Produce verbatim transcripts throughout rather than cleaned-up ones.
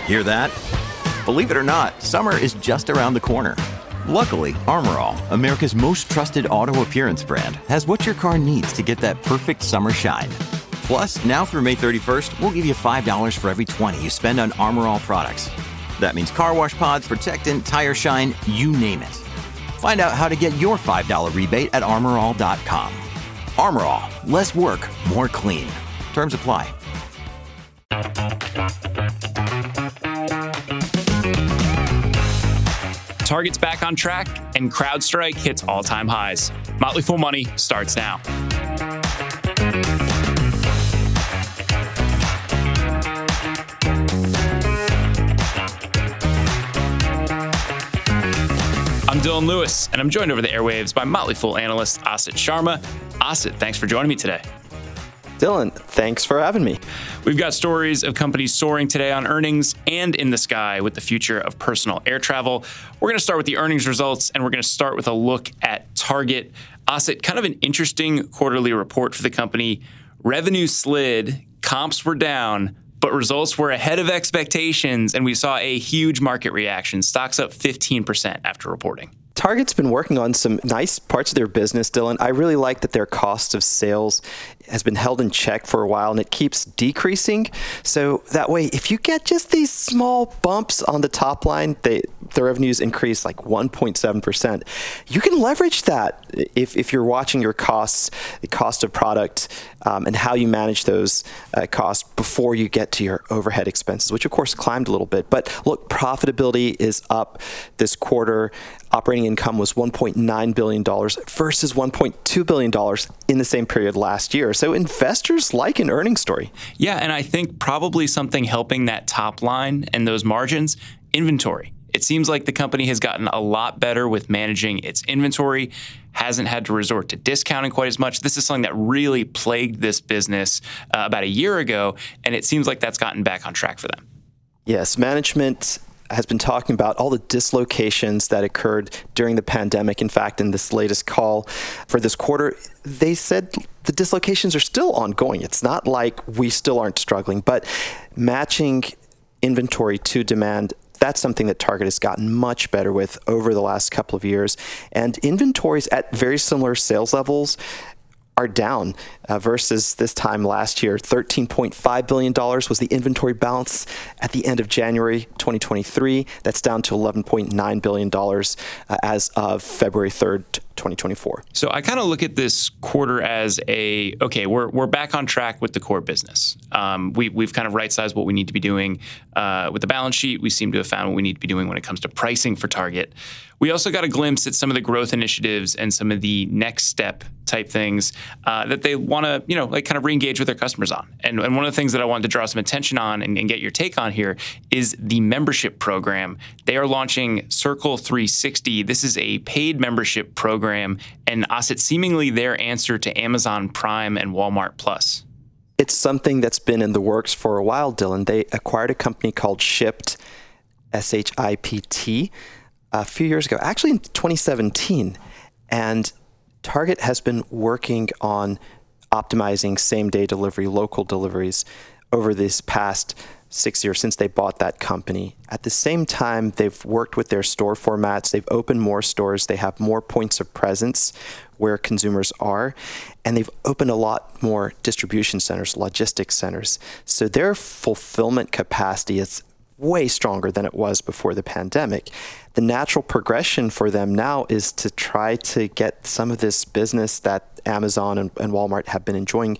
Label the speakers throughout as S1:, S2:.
S1: Hear that? Believe it or not, summer is just around the corner. Luckily, Armor All, America's most trusted auto appearance brand, has what your car needs to get that perfect summer shine. Plus, now through May thirty-first, we'll give you five dollars for every twenty you spend on Armor All products. That means car wash pods, protectant, tire shine, you name it. Find out how to get your five dollars rebate at armor all dot com. Armor All, less work, more clean. Terms apply.
S2: Target's back on track, and CrowdStrike hits all-time highs. Motley Fool Money starts now. I'm Dylan Lewis, and I'm joined over the airwaves by Motley Fool analyst Asit Sharma. Asit, thanks for joining me today.
S3: Dylan, thanks for having me.
S2: We've got stories of companies soaring today on earnings and in the sky with the future of personal air travel. We're going to start with the earnings results, and we're going to start with a look at Target. Asit, kind of an interesting quarterly report for the company. Revenue slid, comps were down, but results were ahead of expectations, and we saw a huge market reaction. Stocks up fifteen percent after reporting.
S3: Target's been working on some nice parts of their business, Dylan. I really like that their cost of sales has been held in check for a while, and it keeps decreasing. So that way, if you get just these small bumps on the top line, they, the revenues increase like one point seven percent. You can leverage that if, if you're watching your costs, the cost of product, um, and how you manage those uh, costs before you get to your overhead expenses, which of course climbed a little bit. But look, profitability is up this quarter. Operating income was one point nine billion dollars versus one point two billion dollars in the same period last year. So investors like an earnings story.
S2: Yeah, and I think probably something helping that top line and those margins, inventory. It seems like the company has gotten a lot better with managing its inventory, hasn't had to resort to discounting quite as much. This is something that really plagued this business uh, about a year ago, and it seems like that's gotten back on track for them.
S3: Yes, management has been talking about all the dislocations that occurred during the pandemic. In fact, in this latest call for this quarter, they said the dislocations are still ongoing. It's not like we still aren't struggling, but matching inventory to demand, that's something that Target has gotten much better with over the last couple of years. And inventories at very similar sales levels are down uh, versus this time last year. thirteen point five billion dollars was the inventory balance at the end of January twenty twenty-three. That's down to eleven point nine billion dollars uh, as of February third, twenty twenty-four.
S2: So I kind of look at this quarter as a, okay, we're we're back on track with the core business. Um, we, we've kind of right-sized what we need to be doing uh, with the balance sheet. We seem to have found what we need to be doing when it comes to pricing for Target. We also got a glimpse at some of the growth initiatives and some of the next step type things uh, that they want to, you know, like kind of re-engage with their customers on. And, and one of the things that I wanted to draw some attention on and, and get your take on here is the membership program. They are launching Circle three sixty. This is a paid membership program, and Asit, seemingly their answer to Amazon Prime and Walmart Plus.
S3: It's something that's been in the works for a while, Dylan. They acquired a company called Shipt, S H I P T, a few years ago, actually in twenty seventeen. And Target has been working on optimizing same-day delivery, local deliveries over this past six years since they bought that company. At the same time, they've worked with their store formats. They've opened more stores. They have more points of presence where consumers are. And they've opened a lot more distribution centers, logistics centers. So their fulfillment capacity is way stronger than it was before the pandemic. The natural progression for them now is to try to get some of this business that Amazon and, and Walmart have been enjoying,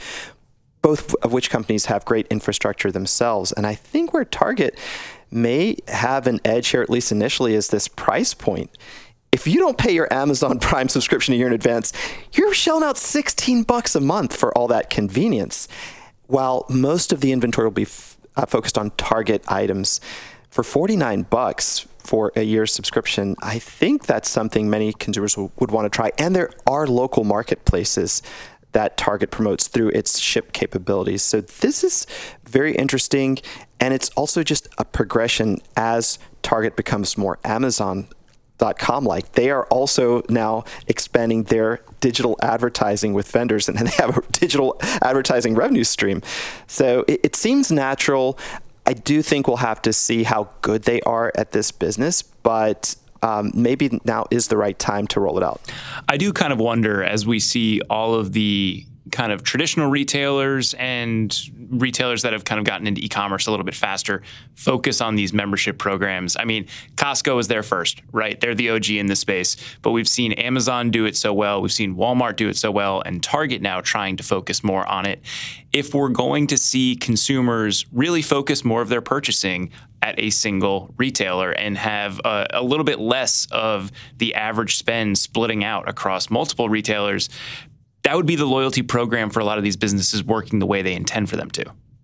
S3: both of which companies have great infrastructure themselves. And I think where Target may have an edge here, at least initially, is this price point. If you don't pay your Amazon Prime subscription a year in advance, you're shelling out sixteen bucks a month for all that convenience. While most of the inventory will be f- uh, focused on Target items, for forty-nine bucks for a year's subscription, I think that's something many consumers w- would want to try. And there are local marketplaces that Target promotes through its Shipt capabilities. So this is very interesting. And it's also just a progression as Target becomes more Amazon dot com like. They are also now expanding their digital advertising with vendors, and they have a digital advertising revenue stream. So it, it seems natural. I do think we'll have to see how good they are at this business, but um, maybe now is the right time to roll it out.
S2: I do kind of wonder, as we see all of the kind of traditional retailers and retailers that have kind of gotten into e-commerce a little bit faster focus on these membership programs. I mean, Costco was there first, right? They're the O G in this space, but we've seen Amazon do it so well. We've seen Walmart do it so well, and Target now trying to focus more on it. If we're going to see consumers really focus more of their purchasing at a single retailer and have a, a little bit less of the average spend splitting out across multiple retailers, that would be the loyalty program for a lot of these businesses working the way they intend for them to.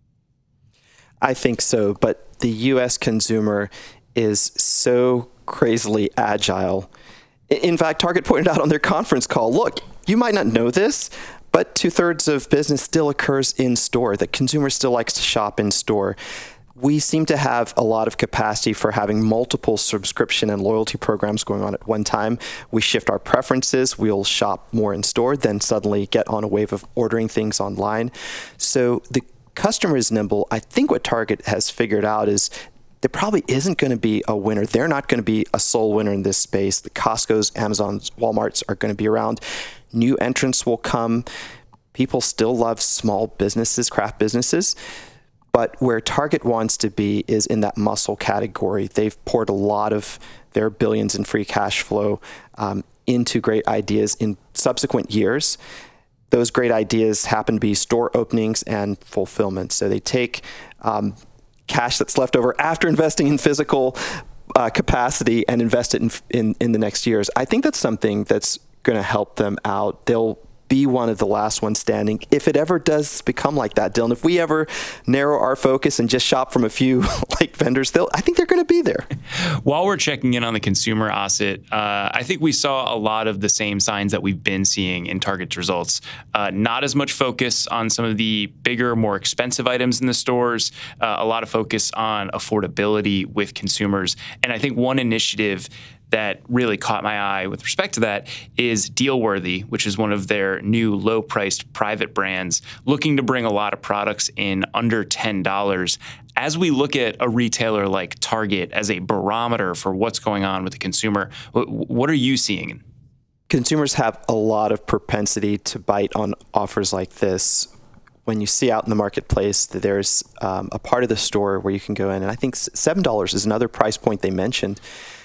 S3: I think so, but the U S consumer is so crazily agile. In fact, Target pointed out on their conference call, look, you might not know this, but two-thirds of business still occurs in store. The consumer still likes to shop in store. We seem to have a lot of capacity for having multiple subscription and loyalty programs going on at one time. We shift our preferences. We'll shop more in store, then suddenly get on a wave of ordering things online. So the customer is nimble. I think what Target has figured out is there probably isn't going to be a winner. They're not going to be a sole winner in this space. The Costco's, Amazon's, Walmart's are going to be around. New entrants will come. People still love small businesses, craft businesses. But where Target wants to be is in that muscle category. They've poured a lot of their billions in free cash flow um, into great ideas in subsequent years. Those great ideas happen to be store openings and fulfillment. So they take um, cash that's left over after investing in physical uh, capacity and invest it in, in, in the next years. I think that's something that's going to help them out. They'll be one of the last ones standing. If it ever does become like that, Dylan, if we ever narrow our focus and just shop from a few like vendors, they'll, I think they're going to be there.
S2: While we're checking in on the consumer, Asit, uh, I think we saw a lot of the same signs that we've been seeing in Target's results. Uh, not as much focus on some of the bigger, more expensive items in the stores, uh, a lot of focus on affordability with consumers. And I think one initiative that really caught my eye with respect to that is Dealworthy, which is one of their new low-priced private brands, looking to bring a lot of products in under ten dollars. As we look at a retailer like Target as a barometer for what's going on with the consumer, what are you seeing?
S3: Consumers have a lot of propensity to bite on offers like this. When you see out in the marketplace that there's um, a part of the store where you can go in, and I think seven dollars is another price point they mentioned.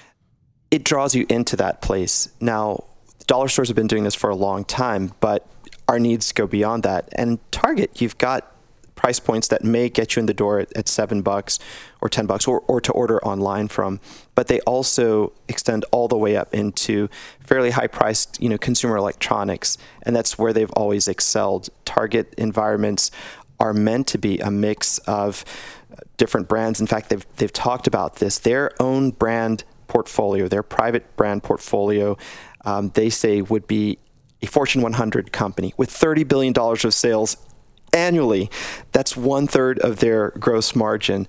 S3: It draws you into that place. Now, dollar stores have been doing this for a long time, but our needs go beyond that. And Target, you've got price points that may get you in the door at, at seven bucks or ten bucks, or, or to order online from. But they also extend all the way up into fairly high-priced, you know, consumer electronics, and that's where they've always excelled. Target environments are meant to be a mix of different brands. In fact, they've they've talked about this. Their own brand portfolio, their private brand portfolio, um, they say would be a Fortune one hundred company with thirty billion dollars of sales annually. That's one third of their gross margin.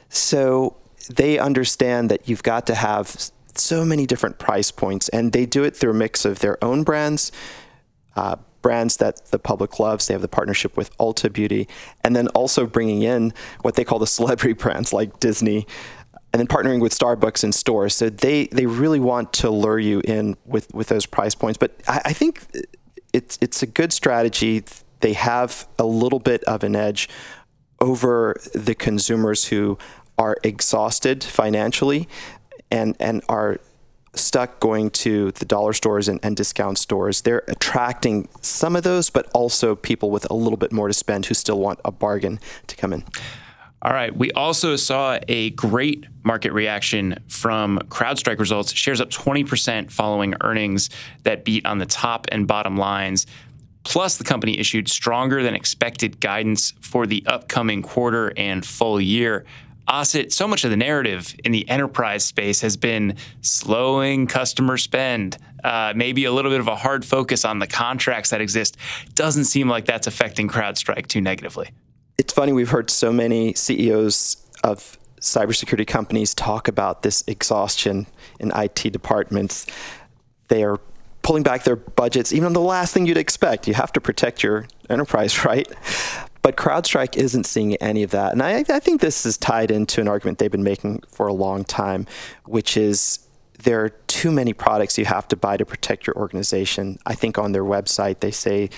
S3: So they understand that you've got to have so many different price points, and they do it through a mix of their own brands, uh, brands that the public loves. They have the partnership with Ulta Beauty, and then also bringing in what they call the celebrity brands like Disney, and then partnering with Starbucks in stores. So they they really want to lure you in with, with those price points. But I, I think it's it's a good strategy. They have a little bit of an edge over the consumers who are exhausted financially and, and are stuck going to the dollar stores and, and discount stores. They're attracting some of those, but also people with a little bit more to spend who still want a bargain to come in.
S2: All right. We also saw a great market reaction from CrowdStrike results. Shares up twenty percent following earnings that beat on the top and bottom lines. Plus, the company issued stronger than expected guidance for the upcoming quarter and full year. Asit, so much of the narrative in the enterprise space has been slowing customer spend, uh, maybe a little bit of a hard focus on the contracts that exist. Doesn't seem like that's affecting CrowdStrike too negatively.
S3: It's funny, we've heard so many C E Os of cybersecurity companies talk about this exhaustion in I T departments. They are pulling back their budgets, even on the last thing you'd expect. You have to protect your enterprise, right? But CrowdStrike isn't seeing any of that. And I, I think this is tied into an argument they've been making for a long time, which is there are too many products you have to buy to protect your organization. I think on their website, they say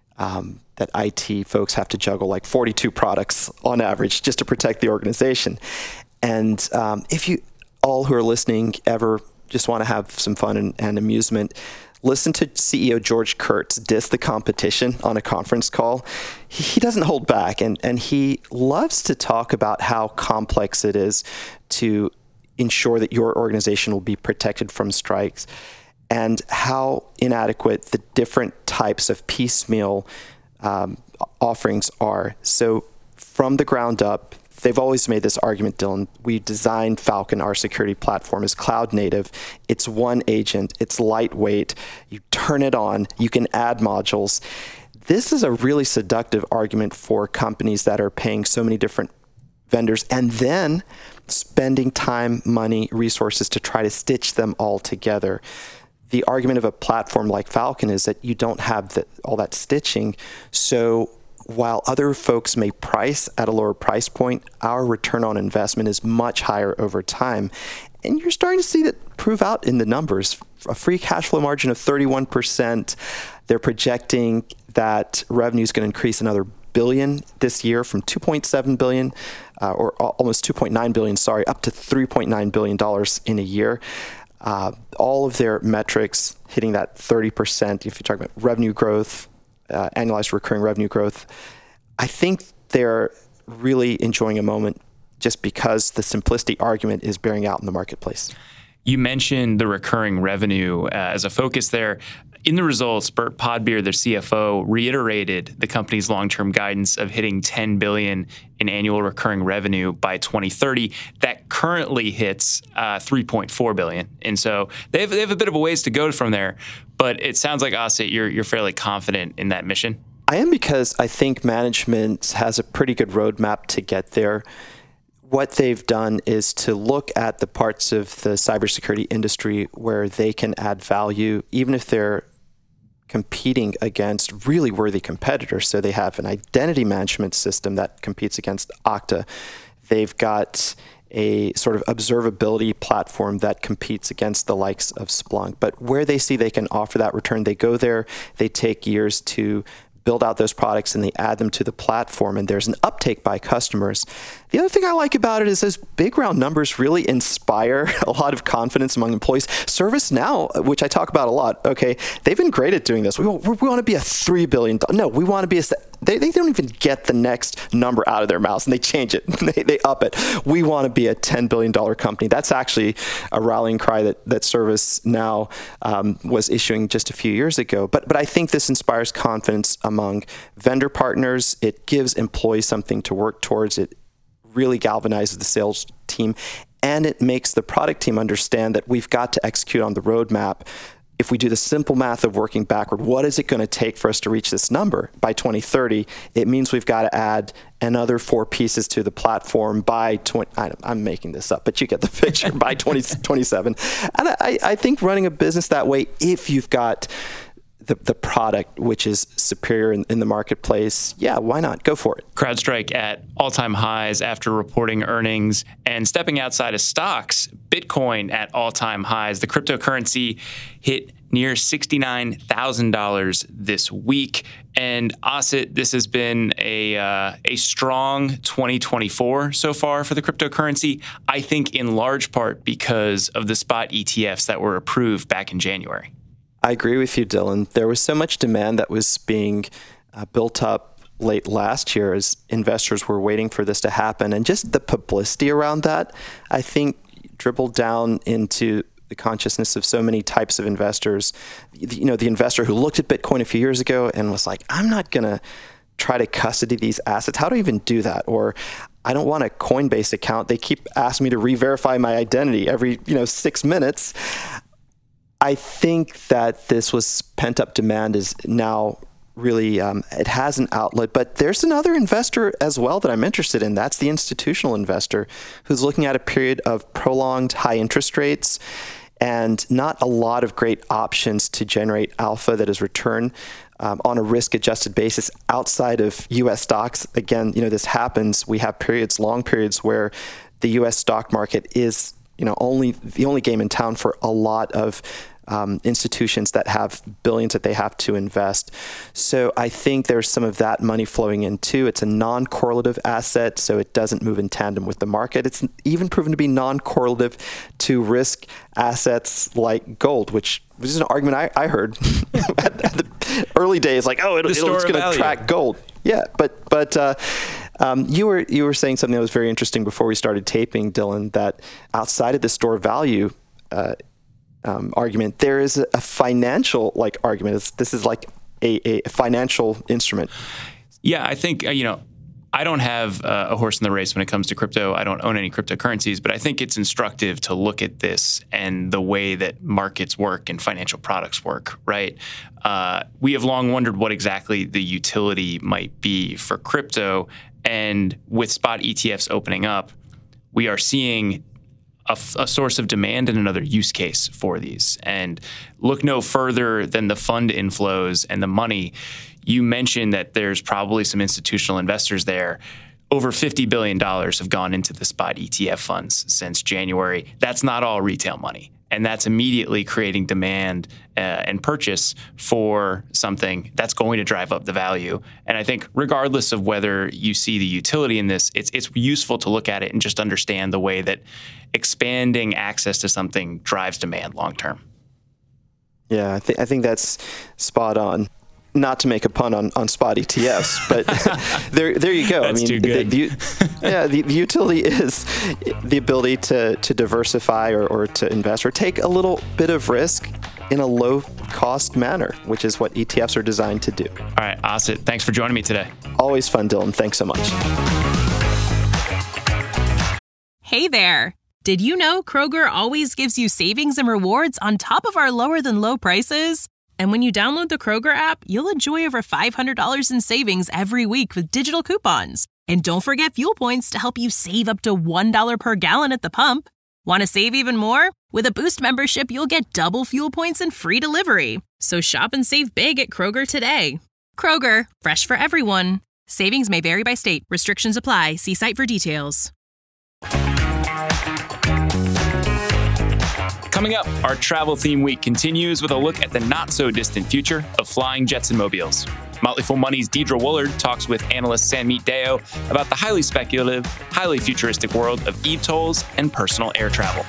S3: um, that I T folks have to juggle like forty-two products on average just to protect the organization. And um, if you all who are listening ever just want to have some fun and, and amusement, listen to C E O George Kurtz diss the competition on a conference call. He, he doesn't hold back, and, and he loves to talk about how complex it is to ensure that your organization will be protected from strikes, and how inadequate the different types of piecemeal um, offerings are. So from the ground up, they've always made this argument, Dylan. We designed Falcon, our security platform, as cloud native. It's one agent. It's lightweight. You turn it on. You can add modules. This is a really seductive argument for companies that are paying so many different vendors and then spending time, money, resources to try to stitch them all together. The argument of a platform like Falcon is that you don't have the, all that stitching. So while other folks may price at a lower price point, our return on investment is much higher over time. And you're starting to see that prove out in the numbers. A free cash flow margin of thirty-one percent. They're projecting that revenue is going to increase another billion this year from two point seven billion uh, or almost two point nine billion, sorry, up to three point nine billion dollars in a year. Uh, all of their metrics hitting that thirty percent. If you're talking about revenue growth, uh, annualized recurring revenue growth, I think they're really enjoying a moment just because the simplicity argument is bearing out in the marketplace.
S2: You mentioned the recurring revenue uh, as a focus there. In the results, Burt Podbeer, their C F O, reiterated the company's long-term guidance of hitting ten billion dollars in annual recurring revenue by twenty thirty. That currently hits uh, three point four billion dollars. And so they have, they have a bit of a ways to go from there. But it sounds like, Asit, you're, you're fairly confident in that mission.
S3: I am, because I think management has a pretty good roadmap to get there. What they've done is to look at the parts of the cybersecurity industry where they can add value, even if they're competing against really worthy competitors. So they have an identity management system that competes against Okta. They've got a sort of observability platform that competes against the likes of Splunk. But where they see they can offer that return, they go there. They take years to build out those products and they add them to the platform, and there's an uptake by customers. The other thing I like about it is those big round numbers really inspire a lot of confidence among employees. ServiceNow, which I talk about a lot, okay, they've been great at doing this. We, we want to be a three billion dollars. No, we want to be a, they, they don't even get the next number out of their mouths and they change it. they, they up it. We want to be a ten billion dollars company. That's actually a rallying cry that, that ServiceNow um, was issuing just a few years ago. But, but I think this inspires confidence among vendor partners. It gives employees something to work towards. It really galvanizes the sales team, and it makes the product team understand that we've got to execute on the roadmap. If we do the simple math of working backward, what is it going to take for us to reach this number by twenty thirty? It means we've got to add another four pieces to the platform by twenty. I'm making this up, but you get the picture by twenty twenty-seven. And I, I think running a business that way, if you've got The, the product, which is superior in, in the marketplace, yeah, why not? Go for it.
S2: CrowdStrike at all-time highs after reporting earnings, and stepping outside of stocks, Bitcoin at all-time highs. The cryptocurrency hit near sixty-nine thousand dollars this week. And Asit, this has been a uh, a strong twenty twenty-four so far for the cryptocurrency, I think in large part because of the spot E T Fs that were approved back in January.
S3: I agree with you, Dylan. There was so much demand that was being uh, built up late last year as investors were waiting for this to happen. And just the publicity around that, I think, dribbled down into the consciousness of so many types of investors. You know, the investor who looked at Bitcoin a few years ago and was like, I'm not going to try to custody these assets. How do I even do that? Or I don't want a Coinbase account. They keep asking me to re-verify my identity every, you know, six minutes. I think that this was pent-up demand is now really, um, it has an outlet. But there's another investor as well that I'm interested in. That's the institutional investor who's looking at a period of prolonged high interest rates and not a lot of great options to generate alpha that is return um, on a risk-adjusted basis outside of U S stocks. Again, you know, this happens. We have periods, long periods, where the U S stock market is, you know, only the only game in town for a lot of Um, institutions that have billions that they have to invest. So I think there's some of that money flowing in too. It's a non-correlative asset, so it doesn't move in tandem with the market. It's even proven to be non-correlative to risk assets like gold, which which is an argument I, I heard at, at the early days, like, oh, it'll, it'll, it's going to track gold. Yeah, but but uh, um, you were you were saying something that was very interesting before we started taping, Dylan, that outside of the store value uh, Um, argument, there is a, a financial like argument. It's, this is like a, a financial instrument.
S2: Yeah, I think uh, you know, I don't have uh, a horse in the race when it comes to crypto. I don't own any cryptocurrencies, but I think it's instructive to look at this and the way that markets work and financial products work. Right? Uh, we have long wondered what exactly the utility might be for crypto, and with spot E T Fs opening up, we are seeing A, f- a source of demand and another use case for these. And look no further than the fund inflows and the money. You mentioned that there's probably some institutional investors there. Over fifty billion dollars have gone into the spot E T F funds since January. That's not all retail money. And that's immediately creating demand uh, and purchase for something that's going to drive up the value. And I think regardless of whether you see the utility in this, it's it's useful to look at it and just understand the way that expanding access to something drives demand long term.
S3: Yeah, I think I think that's spot on. Not to make a pun on, on spot E T Fs, but there there you go.
S2: That's
S3: I mean,
S2: too good.
S3: The, the, yeah, the, the utility is the ability to to diversify or, or to invest or take a little bit of risk in a low cost manner, which is what E T Fs are designed to do.
S2: All right, Asit, thanks for joining me today.
S3: Always fun, Dylan. Thanks so much.
S4: Hey there. Did you know Kroger always gives you savings and rewards on top of our lower than low prices? And when you download the Kroger app, you'll enjoy over five hundred dollars in savings every week with digital coupons. And don't forget fuel points to help you save up to one dollar per gallon at the pump. Want to save even more? With a Boost membership, you'll get double fuel points and free delivery. So shop and save big at Kroger today. Kroger, fresh for everyone. Savings may vary by state. Restrictions apply. See site for details.
S2: Coming up, our travel theme week continues with a look at the not-so-distant future of flying jets and mobiles. Motley Fool Money's Deidre Woolard talks with analyst Sanmeet Deo about the highly speculative, highly futuristic world of E V tolls and personal air travel.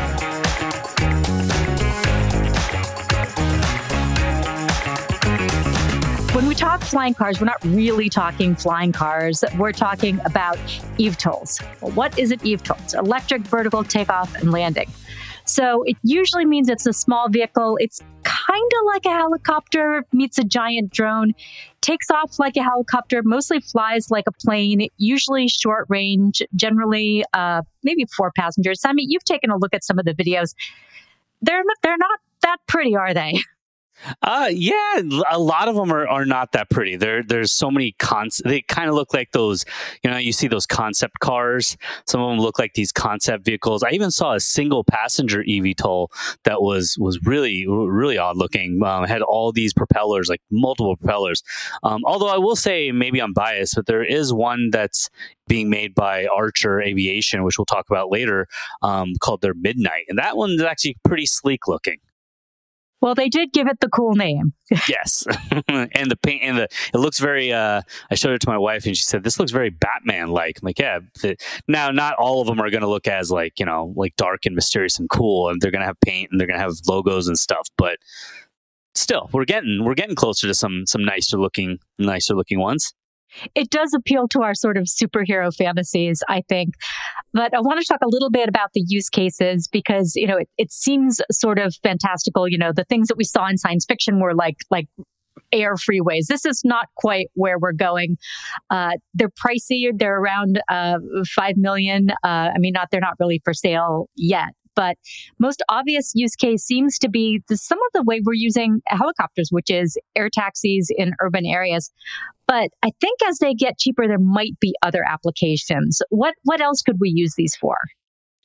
S5: When we talk flying cars, we're not really talking flying cars. We're talking about E V tolls. Well, what is an E V toll? It's electric vertical takeoff and landing. So it usually means it's a small vehicle. It's kind of like a helicopter meets a giant drone, takes off like a helicopter, mostly flies like a plane, usually short range, generally uh, maybe four passengers. I mean, you've taken a look at some of the videos. They're not, they're not that pretty, are they?
S6: Uh, yeah, a lot of them are, are not that pretty. There, there's so many cons. They kind of look like those, you know, you see those concept cars. Some of them look like these concept vehicles. I even saw a single passenger E V toll that was was really, really odd looking. Um, had all these propellers, like multiple propellers. Um, although I will say, maybe I'm biased, but there is one that's being made by Archer Aviation, which we'll talk about later, um, called their Midnight, and that one's actually pretty sleek looking.
S5: Well, they did give it the cool name.
S6: Yes. And the paint and the, it looks very, uh, I showed it to my wife and she said, this looks very Batman-like. I'm like, yeah. The, now, not all of them are going to look as like, you know, like dark and mysterious and cool. And they're going to have paint and they're going to have logos and stuff. But still, we're getting, we're getting closer to some, some nicer looking, nicer looking ones.
S5: It does appeal to our sort of superhero fantasies, I think. But I want to talk a little bit about the use cases because, you know, it, it seems sort of fantastical. You know, the things that we saw in science fiction were like, like air freeways. This is not quite where we're going. Uh, they're pricey. They're around uh, five million dollars. Uh, I mean, not, they're not really for sale yet. But most obvious use case seems to be the, some of the way we're using helicopters, which is air taxis in urban areas. But I think as they get cheaper, there might be other applications. What what else could we use these for?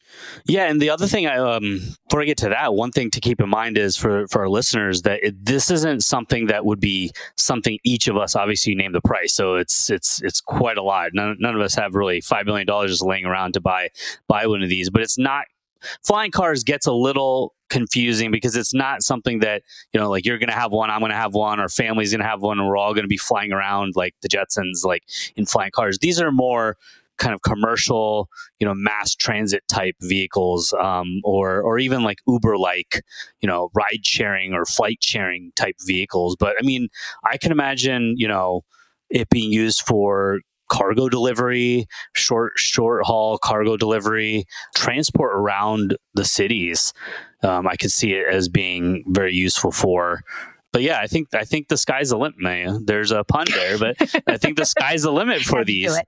S6: Yeah, and the other thing, I, um, before I get to that, one thing to keep in mind is for, for our listeners that it, this isn't something that would be something each of us, obviously, you name the price. So it's it's it's quite a lot. None, none of us have really five million dollars just laying around to buy buy one of these. But it's not, flying cars gets a little confusing because it's not something that, you know, like you're going to have one, I'm going to have one, our family's going to have one, and we're all going to be flying around like the Jetsons, like in flying cars. These are more kind of commercial, you know, mass transit type vehicles, um, or or even like Uber like, you know, ride sharing or flight sharing type vehicles. But I mean, I can imagine, you know, it being used for cargo delivery, short short haul cargo delivery, transport around the cities. Um, I could see it as being very useful for. But yeah, I think I think the sky's the limit. Man. There's a pun there, but I think the sky's the limit for these.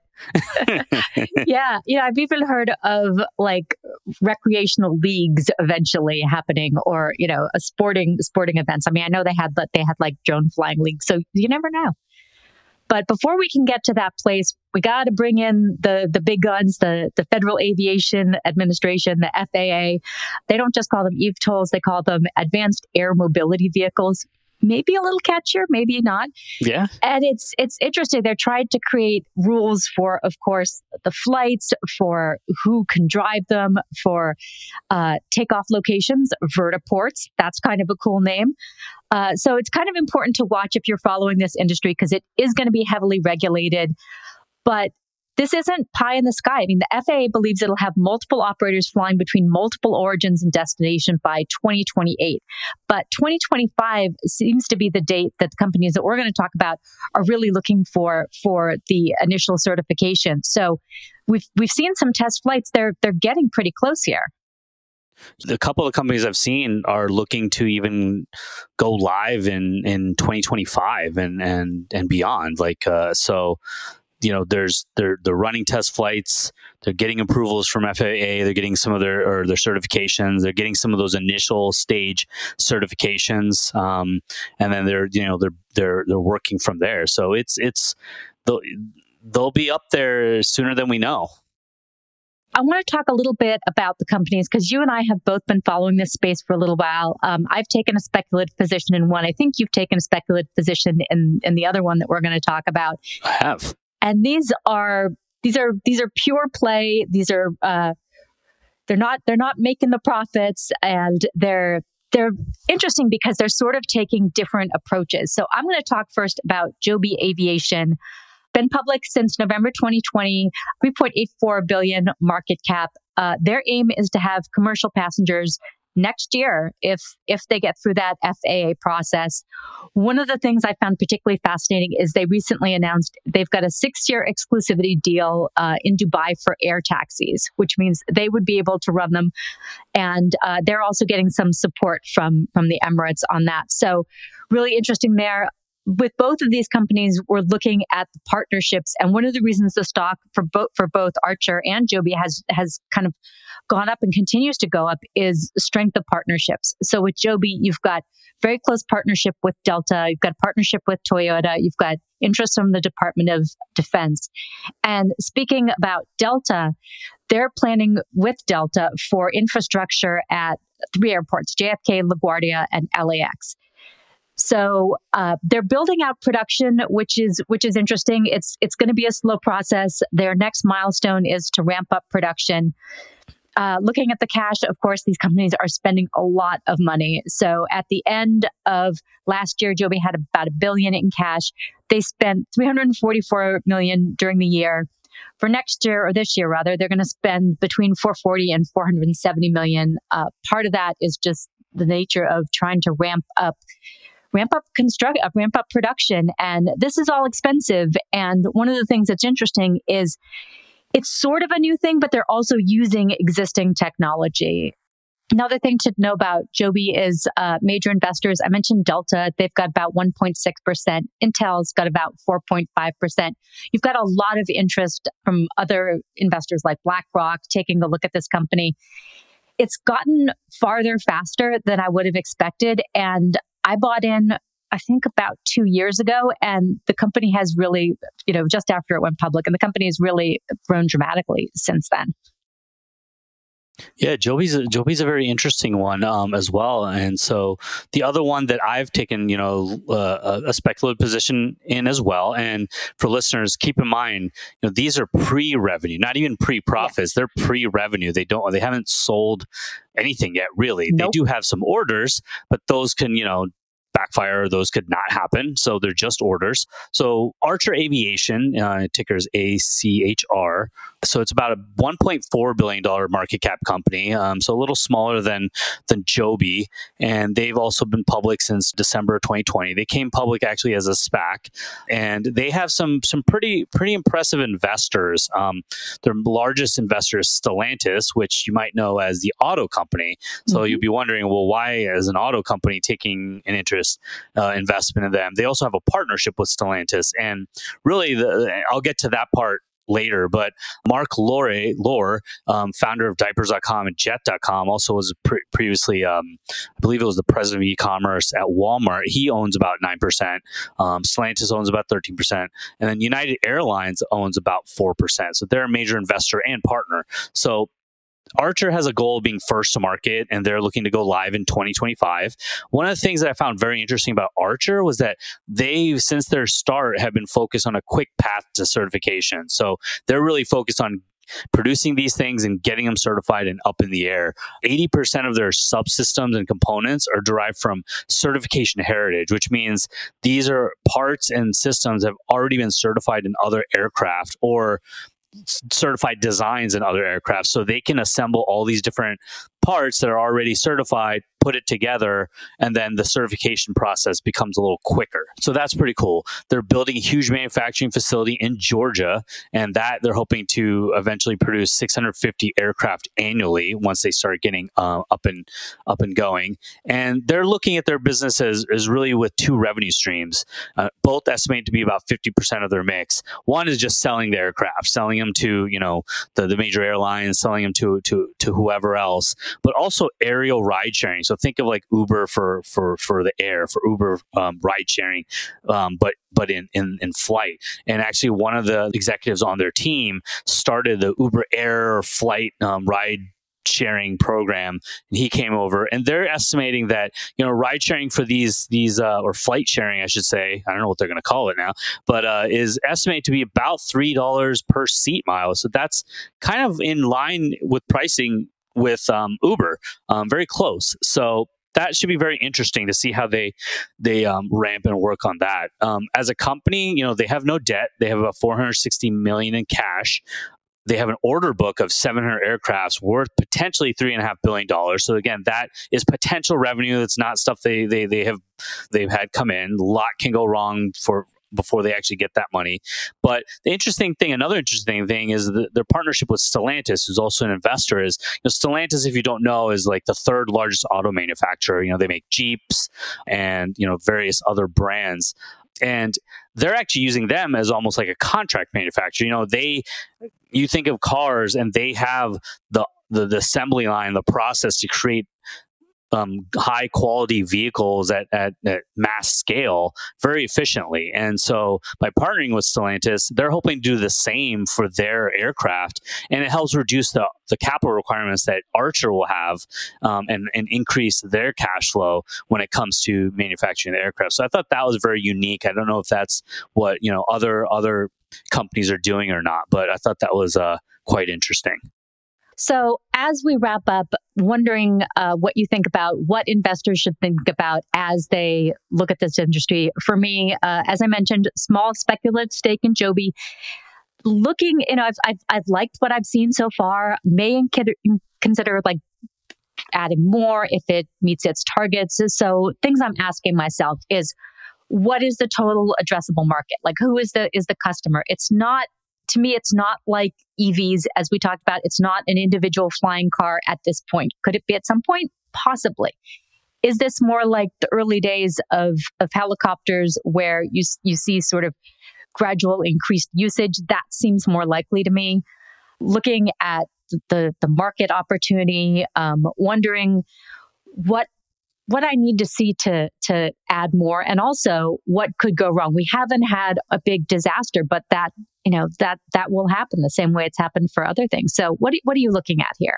S5: Yeah, you know, I've even heard of like recreational leagues eventually happening, or you know, a sporting sporting events. I mean, I know they had, but they had like drone flying leagues, so you never know. But before we can get to that place, we got to bring in the the big guns, the the Federal Aviation Administration, the F A A. They don't just call them E V TOLs; they call them Advanced Air Mobility Vehicles. Maybe a little catchier, maybe not.
S6: Yeah.
S5: And it's it's interesting. They're trying to create rules for, of course, the flights, for who can drive them, for uh, takeoff locations, vertiports. That's kind of a cool name. Uh, so it's kind of important to watch if you're following this industry because it is going to be heavily regulated. But this isn't pie in the sky. I mean, the F A A believes it'll have multiple operators flying between multiple origins and destination by twenty twenty-eight. But twenty twenty-five seems to be the date that the companies that we're going to talk about are really looking for for the initial certification. So we've we've seen some test flights. They're they're getting pretty close here.
S6: A couple of companies I've seen are looking to even go live in, in twenty twenty-five and, and, and beyond. Like, uh, so, you know, there's, they're, they're running test flights. They're getting approvals from F A A. They're getting some of their, or their certifications. They're getting some of those initial stage certifications. Um, and then they're, you know, they're, they're, they're working from there. So it's, it's, they'll, they'll be up there sooner than we know.
S5: I want to talk a little bit about the companies because you and I have both been following this space for a little while. Um, I've taken a speculative position in one. I think you've taken a speculative position in, in the other one that we're going to talk about.
S6: I have.
S5: And these are these are these are pure play. These are uh, they're not they're not making the profits, and they're they're interesting because they're sort of taking different approaches. So I'm going to talk first about Joby Aviation. Been public since November twenty twenty, three point eight four billion market cap. Uh, their aim is to have commercial passengers next year if if they get through that F A A process. One of the things I found particularly fascinating is they recently announced they've got a six-year exclusivity deal uh, in Dubai for air taxis, which means they would be able to run them. And uh, they're also getting some support from from the Emirates on that. So really interesting there. With both of these companies, we're looking at the partnerships, and one of the reasons the stock for both for both Archer and Joby has has kind of gone up and continues to go up is strength of partnerships. So with Joby, you've got very close partnership with Delta, you've got partnership with Toyota, you've got interest from the Department of Defense. And speaking about Delta, they're planning with Delta for infrastructure at three airports: J F K, LaGuardia, and L A X. So uh, they're building out production, which is which is interesting. It's it's going to be a slow process. Their next milestone is to ramp up production. Uh, looking at the cash, of course, these companies are spending a lot of money. So at the end of last year, Joby had about a billion in cash. They spent three hundred forty-four million during the year. For next year, or this year rather, they're going to spend between four hundred forty and four hundred seventy million. Uh, part of that is just the nature of trying to ramp up. ramp up construct, uh, ramp up production. And this is all expensive. And one of the things that's interesting is it's sort of a new thing, but they're also using existing technology. Another thing to know about Joby is uh, major investors. I mentioned Delta. They've got about one point six percent. Intel's got about four point five percent. You've got a lot of interest from other investors like BlackRock taking a look at this company. It's gotten farther faster than I would have expected. And I bought in, I think, about two years ago, and the company has really, you know, just after it went public, and the company has really grown dramatically since then.
S6: Yeah, Joby's a, Joby's a very interesting one um, as well. And so the other one that I've taken, you know, uh, a speculative position in as well. And for listeners, keep in mind, you know, these are pre-revenue, not even pre-profits. Yeah. They're pre-revenue. They don't, they haven't sold anything yet, really. Nope. They do have some orders, but those can, you know, backfire. Those could not happen. So they're just orders. So Archer Aviation, uh, ticker's A C H R. So it's about a one point four billion dollars market cap company. Um, so a little smaller than, than Joby. And they've also been public since December twenty twenty. They came public actually as a SPAC. And they have some, some pretty, pretty impressive investors. Um, their largest investor is Stellantis, which you might know as the auto company. So mm-hmm. you'd be wondering, well, why is an auto company taking an interest Uh, investment in them? They also have a partnership with Stellantis, and really, the, I'll get to that part later. But Mark Lore, Lore um, founder of Diapers dot com and Jet dot com, also was pre- previously, um, I believe it was the president of e-commerce at Walmart. He owns about nine percent. Um, Stellantis owns about thirteen percent, and then United Airlines owns about four percent. So they're a major investor and partner. So Archer has a goal of being first to market, and they're looking to go live in twenty twenty-five. One of the things that I found very interesting about Archer was that they, since their start, have been focused on a quick path to certification. So they're really focused on producing these things and getting them certified and up in the air. eighty percent of their subsystems and components are derived from certification heritage, which means these are parts and systems that have already been certified in other aircraft or certified designs in other aircraft, so they can assemble all these different parts that are already certified, put it together, and then the certification process becomes a little quicker. So that's pretty cool. They're building a huge manufacturing facility in Georgia, and that they're hoping to eventually produce six hundred fifty aircraft annually once they start getting uh, up and up and going. And they're looking at their business as, as really with two revenue streams, uh, both estimated to be about fifty percent of their mix. One is just selling the aircraft, selling them to, you know, the, the major airlines, selling them to, to, to whoever else, but also aerial ride sharing. So think of like Uber for for for the air, for Uber um, ride sharing, um, but but in, in in flight. And actually, one of the executives on their team started the Uber Air flight um, ride sharing program, and he came over, and they're estimating that, you know, ride sharing for these these uh, or flight sharing, I should say, I don't know what they're going to call it now, but uh, is estimated to be about three dollars per seat mile. So that's kind of in line with pricing with um, Uber, um, very close. So that should be very interesting to see how they they um, ramp and work on that. Um, as a company, you know, they have no debt. They have about four hundred sixty million dollars in cash. They have an order book of seven hundred aircrafts worth potentially three and a half billion dollars. So again, that is potential revenue. That's not stuff they they they have they've had come in. A lot can go wrong for before they actually get that money. But the interesting thing, another interesting thing is the, their partnership with Stellantis, who's also an investor, is, you know, Stellantis, if you don't know, is like the third largest auto manufacturer. You know, they make Jeeps and, you know, various other brands. And they're actually using them as almost like a contract manufacturer. You know, they, you think of cars and they have the, the, the assembly line, the process to create Um, high quality vehicles at, at, at mass scale very efficiently. And so by partnering with Stellantis, they're hoping to do the same for their aircraft. And it helps reduce the, the capital requirements that Archer will have um, and, and increase their cash flow when it comes to manufacturing the aircraft. So I thought that was very unique. I don't know if that's what, you know, other other companies are doing or not, but I thought that was uh, quite interesting.
S5: So as we wrap up, wondering uh, what you think about what investors should think about as they look at this industry. For me, uh, as I mentioned, small speculative stake in Joby. Looking, you know, I've, I've, I've liked what I've seen so far. May consider like adding more if it meets its targets. So things I'm asking myself is, what is the total addressable market? Like, who is the is the customer? It's not. To me, it's not like E Vs, as we talked about. It's not an individual flying car at this point. Could it be at some point? Possibly. Is this more like the early days of, of helicopters where you you see sort of gradual increased usage? That seems more likely to me. Looking at the, the market opportunity, um, wondering what what I need to see to to add more, and also what could go wrong. We haven't had a big disaster, but that, you know, that that will happen the same way it's happened for other things. So what what are you looking at here?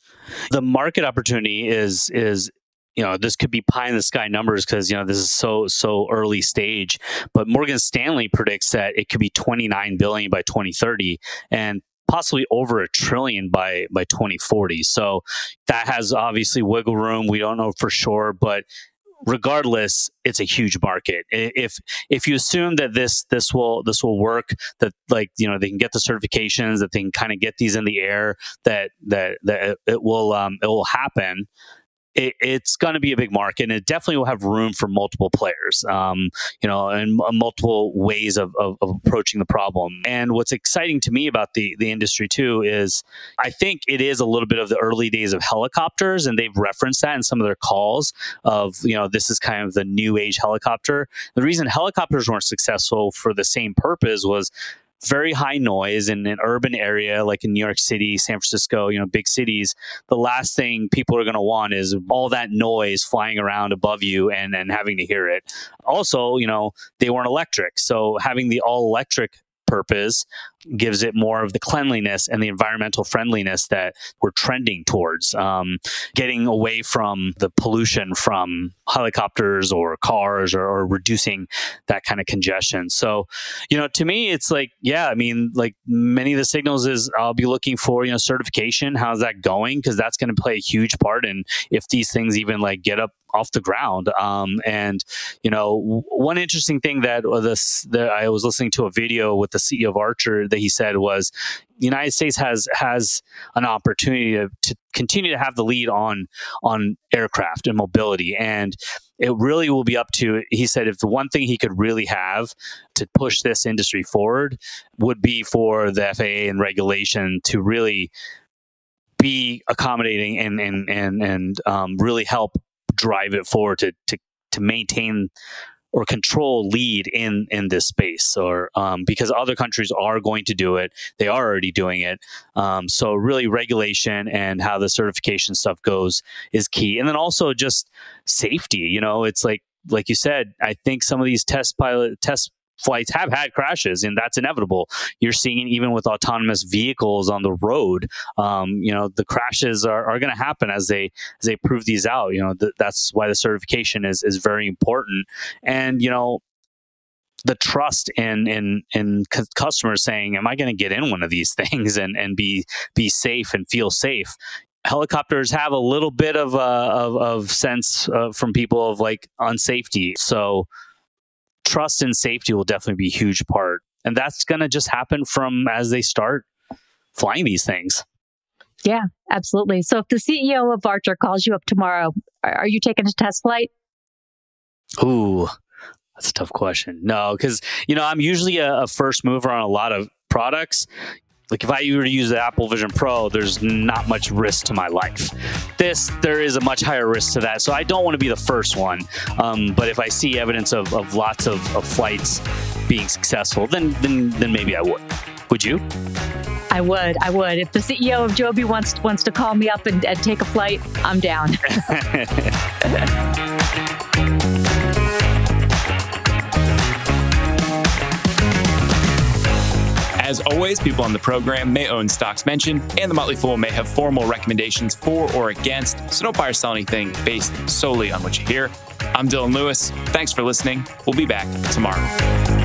S6: The market opportunity is is you know, this could be pie in the sky numbers because, you know, this is so, so early stage, but Morgan Stanley predicts that it could be twenty-nine billion by twenty thirty and possibly over a trillion by, by twenty forty. So that has obviously wiggle room. We don't know for sure, but regardless, it's a huge market. If if you assume that this this will this will work, that like you know they can get the certifications, that they can kind of get these in the air, that that that it will um, it will happen. It, it's going to be a big market, and it definitely will have room for multiple players, um, you know, and m- multiple ways of, of, of approaching the problem. And what's exciting to me about the the industry too is I think it is a little bit of the early days of helicopters, and they've referenced that in some of their calls of, you know, this is kind of the new age helicopter. The reason helicopters weren't successful for the same purpose was very high noise in an urban area like in New York City, San Francisco, you know, big cities. The last thing people are going to want is all that noise flying around above you and, and having to hear it. Also, you know, they weren't electric. So having the all electric purpose gives it more of the cleanliness and the environmental friendliness that we're trending towards, um, getting away from the pollution from helicopters or cars or, or reducing that kind of congestion. So, you know, to me, it's like, yeah, I mean, like many of the signals is I'll be looking for, you know, certification. How's that going? Because that's going to play a huge part in if these things even like get up off the ground. Um, and, you know, w- one interesting thing that, this, that I was listening to a video with the C E O of Archer that he said was the United States has has an opportunity to, to continue to have the lead on on aircraft and mobility. And it really will be up to, he said, if the one thing he could really have to push this industry forward would be for the F A A and regulation to really be accommodating and and and, and um, really help drive it forward to to to maintain or control lead in in this space, or um, because other countries are going to do it, they are already doing it. Um, so really, regulation and how the certification stuff goes is key, and then also just safety. You know, it's like like you said, I think some of these test pilot test flights have had crashes, and that's inevitable. You're seeing it even with autonomous vehicles on the road. Um, you know, the crashes are, are going to happen as they as they prove these out. You know, th- that's why the certification is is very important. And you know, the trust in in in c- customers saying, "Am I going to get in one of these things and and be be safe and feel safe?" Helicopters have a little bit of uh, of, of sense uh, from people of like unsafety. So trust and safety will definitely be a huge part. And that's going to just happen from as they start flying these things.
S5: Yeah, absolutely. So if the C E O of Archer calls you up tomorrow, are, are you taking a test flight?
S6: Ooh, that's a tough question. No, because, you know, I'm usually a, a first mover on a lot of products. Like if I were to use the Apple Vision Pro, there's not much risk to my life. This, there is a much higher risk to that. So I don't want to be the first one. Um, but if I see evidence of, of lots of, of flights being successful, then, then then maybe I would. Would you?
S5: I would. I would. If the C E O of Joby wants wants to call me up and, and take a flight, I'm down.
S2: As always, people on the program may own stocks mentioned, and the Motley Fool may have formal recommendations for or against, so don't buy or sell anything based solely on what you hear. I'm Dylan Lewis. Thanks for listening. We'll be back tomorrow.